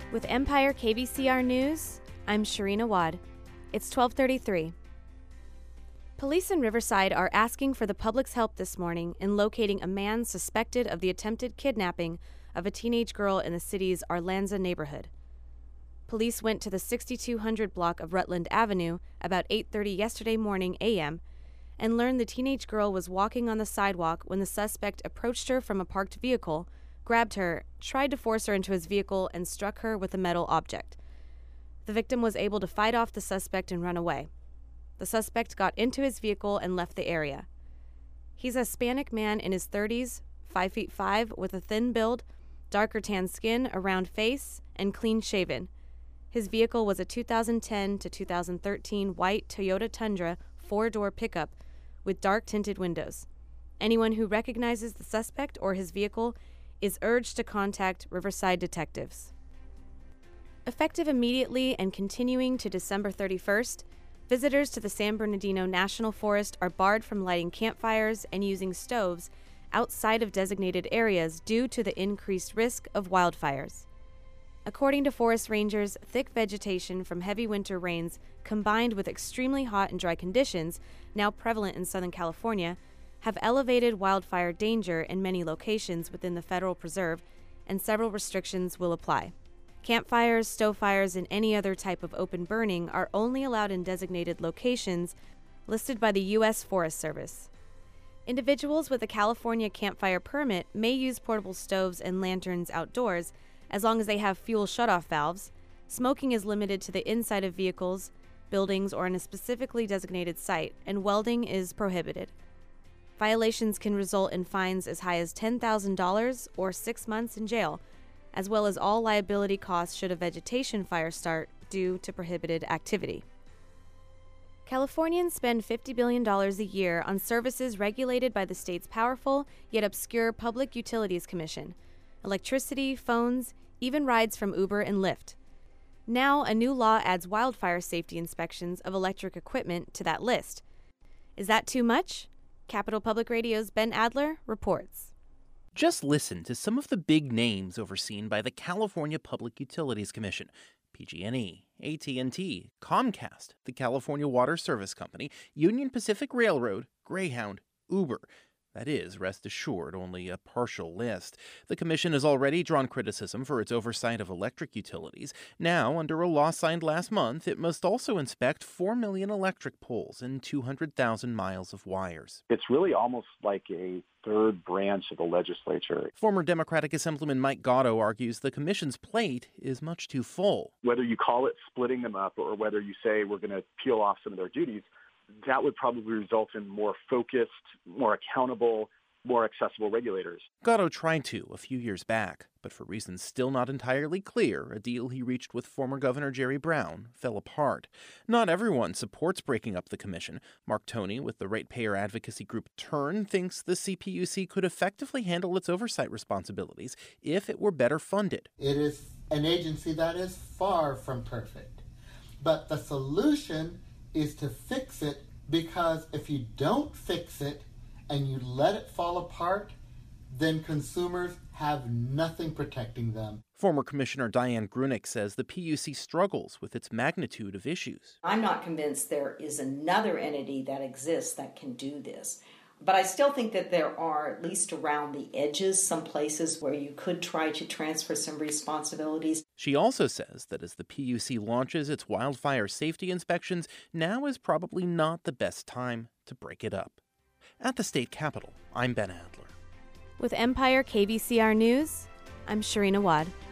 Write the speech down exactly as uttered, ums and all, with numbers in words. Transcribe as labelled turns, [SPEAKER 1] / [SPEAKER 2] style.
[SPEAKER 1] With Empire K V C R News, I'm Shireen Awad. It's twelve thirty-three. Police in Riverside are asking for the public's help this morning in locating a man suspected of the attempted kidnapping of a teenage girl in the city's Arlanza neighborhood. Police went to the sixty-two hundred block of Rutland Avenue about eight thirty yesterday morning a m and learned the teenage girl was walking on the sidewalk when the suspect approached her from a parked vehicle, grabbed her, tried to force her into his vehicle, and struck her with a metal object. The victim was able to fight off the suspect and run away. The suspect got into his vehicle and left the area. He's a Hispanic man in his thirties, five feet five, with a thin build, darker tan skin, a round face, and clean shaven. His vehicle was a two thousand ten to two thousand thirteen white Toyota Tundra four-door pickup with dark tinted windows. Anyone who recognizes the suspect or his vehicle is urged to contact Riverside detectives. Effective immediately and continuing to December thirty-first, visitors to the San Bernardino National Forest are barred from lighting campfires and using stoves outside of designated areas due to the increased risk of wildfires. According to forest rangers, thick vegetation from heavy winter rains combined with extremely hot and dry conditions now prevalent in Southern California have elevated wildfire danger in many locations within the federal preserve, and several restrictions will apply. Campfires, stove fires, and any other type of open burning are only allowed in designated locations listed by the U S Forest Service. Individuals with a California campfire permit may use portable stoves and lanterns outdoors as long as they have fuel shutoff valves. Smoking is limited to the inside of vehicles, buildings, or in a specifically designated site, and welding is prohibited. Violations can result in fines as high as ten thousand dollars or six months in jail, as well as all liability costs should a vegetation fire start due to prohibited activity. Californians spend fifty billion dollars a year on services regulated by the state's powerful yet obscure Public Utilities Commission: electricity, phones, even rides from Uber and Lyft. Now, a new law adds wildfire safety inspections of electric equipment to that list. Is that too much? Capital Public Radio's Ben Adler reports.
[SPEAKER 2] Just listen to some of the big names overseen by the California Public Utilities Commission: P G and E, A T and T, Comcast, the California Water Service Company, Union Pacific Railroad, Greyhound, Uber. That is, rest assured, only a partial list. The commission has already drawn criticism for its oversight of electric utilities. Now, under a law signed last month, it must also inspect four million electric poles and two hundred thousand miles of wires.
[SPEAKER 3] It's really almost like a third branch of the legislature.
[SPEAKER 2] Former Democratic Assemblyman Mike Gatto argues the commission's plate is much too full.
[SPEAKER 3] Whether you call it splitting them up or whether you say we're going to peel off some of their duties, that would probably result in more focused, more accountable, more accessible regulators.
[SPEAKER 2] Gatto tried to a few years back, but for reasons still not entirely clear, a deal he reached with former Governor Jerry Brown fell apart. Not everyone supports breaking up the commission. Mark Toney with the ratepayer advocacy group Turn thinks the C P U C could effectively handle its oversight responsibilities if it were better funded.
[SPEAKER 4] It is an agency that is far from perfect, but the solution is to fix it, because if you don't fix it and you let it fall apart, then consumers have nothing protecting them.
[SPEAKER 2] Former Commissioner Diane Grunick says the P U C struggles with its magnitude of issues.
[SPEAKER 5] I'm not convinced there is another entity that exists that can do this. But I still think that there are, at least around the edges, some places where you could try to transfer some responsibilities.
[SPEAKER 2] She also says that as the P U C launches its wildfire safety inspections, now is probably not the best time to break it up. At the state capitol, I'm Ben Adler.
[SPEAKER 1] With Empire K V C R News, I'm Shireen Awad.